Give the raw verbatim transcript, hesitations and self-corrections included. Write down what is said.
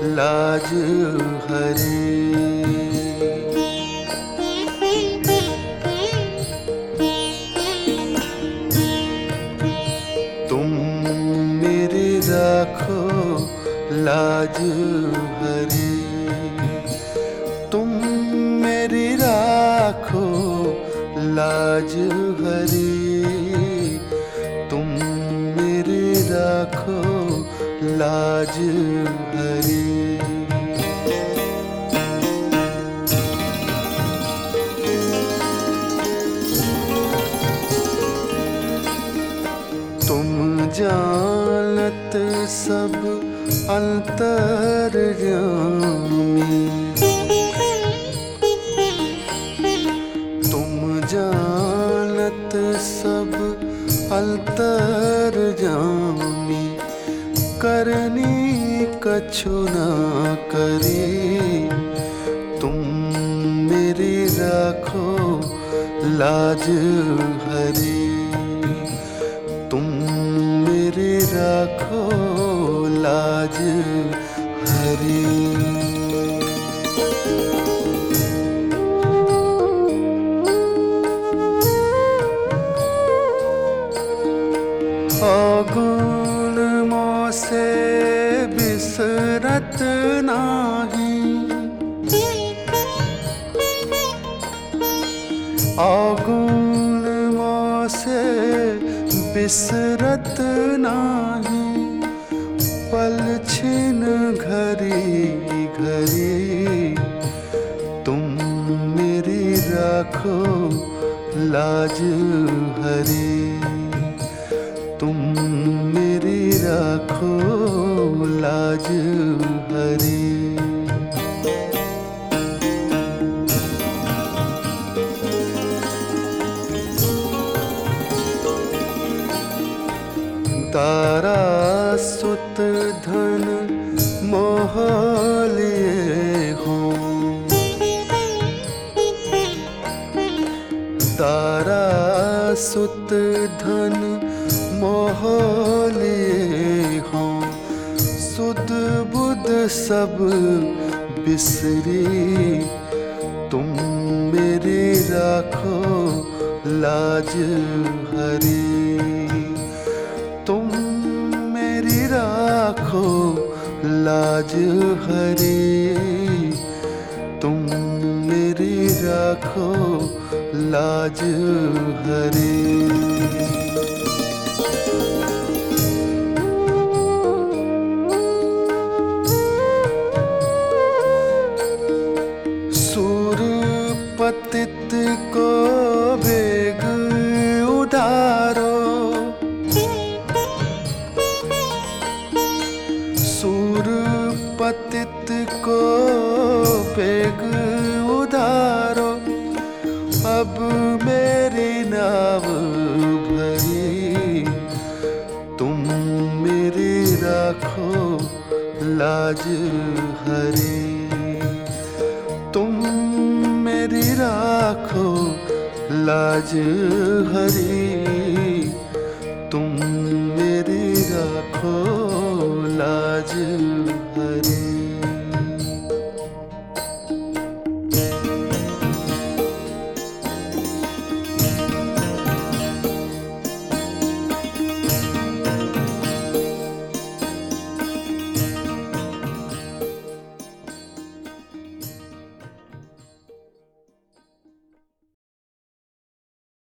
लाज हरी। तुम मेरी राखो लाज हरी, तुम मेरी राखो लाज हरी, तुम मेरी राखो लाज हरी। तुम जानत सब अंतर्यामी, तुम जानत सब अंतर्यामी, करनी कछु ना करे, तुम मेरी राखो लाज हरी, तुम मेरी राखो लाज हरी। अवगुण मोसे बिसरत नाही, अवगुण मोसे बिसरत नाही, पल छिन घरी घरी, तुम मेरी राखो लाज हरी, तुम मेरी राखो लाज हरी। तारा सुत धन मोह लिए हों, तारा सुत धन मोह लिए हों, सुध बुध सब बिसरी, तुम मेरी राखो लाज हरी, तुम मेरी राखो लाज हरी, तुम मेरी राखो लाज हरी। सूर पतित को वेग उधारो, सूर पतित को वेग उधारो, अब मेरी नाव भरी, तुम मेरी राखो लाज हरी, तुम मेरी राखो लाज हरी, तुम मेरी राखो लाज हरी।